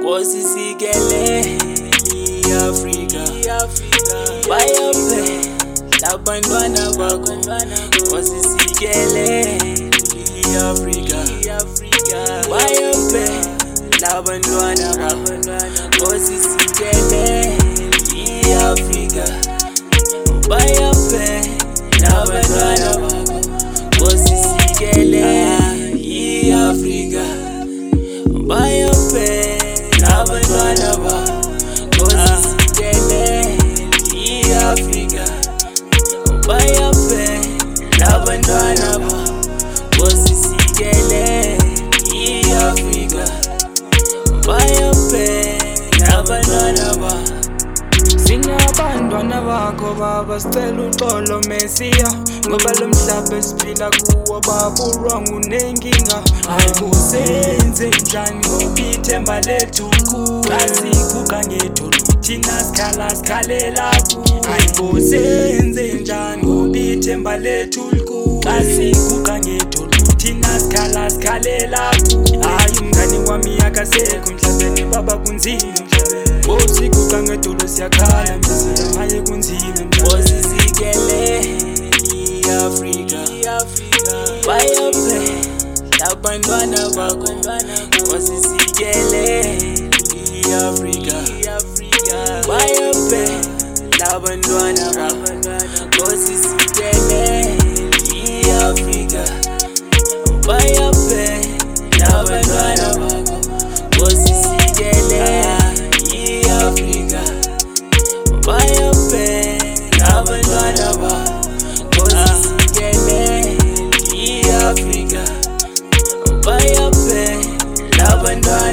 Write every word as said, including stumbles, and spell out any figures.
Bosisikele i-Afrika bayaphe labantwana bakho. Bosisikele i-Afrika bayaphe labantwana bakho. Bosisikele i-Afrika bayaphe labantwana bakho. Bosisikele i-Afrika bayaphe labantwana bakho. Bosisikele i-Afrika bayaphe labantwana bakho. Bosisikele i-Afrika bayaphe labantwana bakho. Singabantwana bakho baba, sicela uxolo Mesiya, ngoba lo mhlaba esiphila kuwo baba wrong unenkinga. Hayibo senze njani ngoba ithemba lethu kuwe, asiguqa ngedolo thina sikhala sikhalela kuwe. Hayibo senze njani ngoba ithemba lethu kuwe, asiguqa ngedolo thina sikhala sikhalela kuwe. Hayi umngani wami akasekho emhlabeni baba, kunzima emhlabeni. Bosiguqa ngedolo siyakhala Mesiya, hayi kunzima. Bosisikele i-Afrika bayaphe labantwana bakho. Bosisikele i-Afrika bayaphe labantwana bakho. Bosisikele i-Afrika bayaphe labantwana bakho. Bosisikele i-Afrika bayaphe labantwana bakho. Bosisikele i-Afrika bayaphe labantwana